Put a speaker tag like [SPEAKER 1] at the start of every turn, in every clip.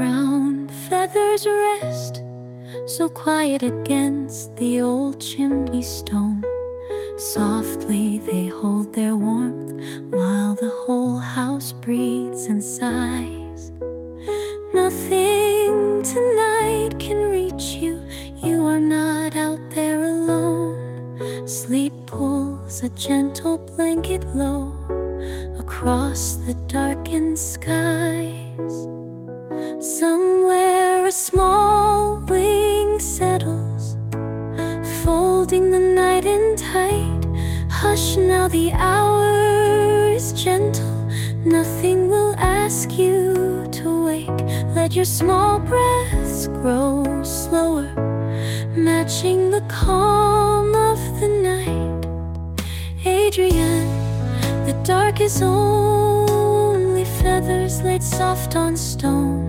[SPEAKER 1] brown feathers rest, so quiet against the old chimney stone. Softly they hold their warmth while the whole house breathes and sighs. Nothing tonight can reach you, you are not out there alone. Sleep pulls a gentle blanket low across the darkened skies. Somewhere a small wing settles, folding the night in tight. Hush now, the hour is gentle, nothing will ask you to wake. Let your small breaths grow slower, matching the calm of the night. Adrian, the dark is only feathers laid soft on stone.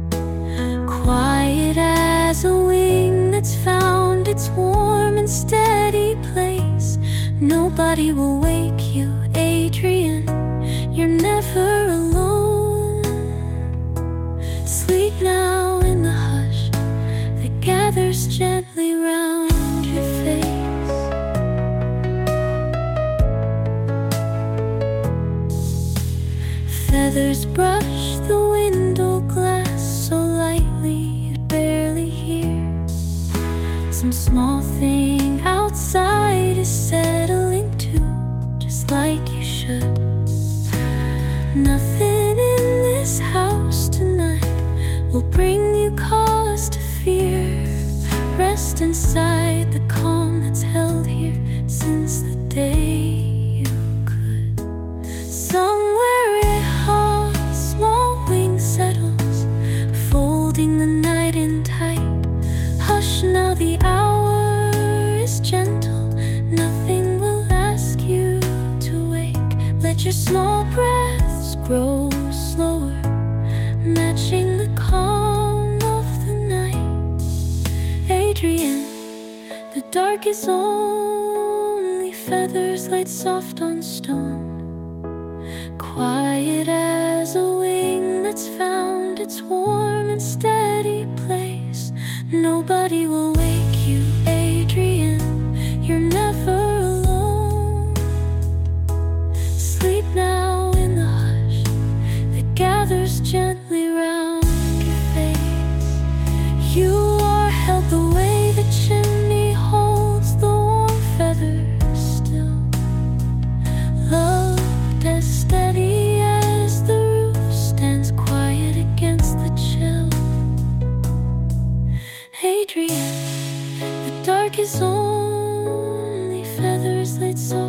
[SPEAKER 1] Quiet as a wing that's found its warm and steady place. Nobody will wake you, Adrian, you're never alone. Sleep now in the hush that gathers gently round your face. Feathers brush the window glass so lightly you'd barely hear. Some small thing outside is settling too, just like you should. Nothing in this house tonight will bring you cause to fear. Rest inside the calm that's held here since the day you could. Somewhere a small wing settles, folding the night in tight. Hush now, the hour is gentle, nothing will ask you to wake. Let your small breaths grow slower, matching the calm of the night. Adrian, the dark is only feathers laid soft on stone. Quiet as a wing that's found its warm and steady place. Nobody will wake you, Adrian, you're never alone. Sleep now in the hush that gathers gently round your face. You are held the way the chimney holds the warm feathers still, loved as steady as the roof stands quiet against the chill. Adrian, the dark is only feathers laid soft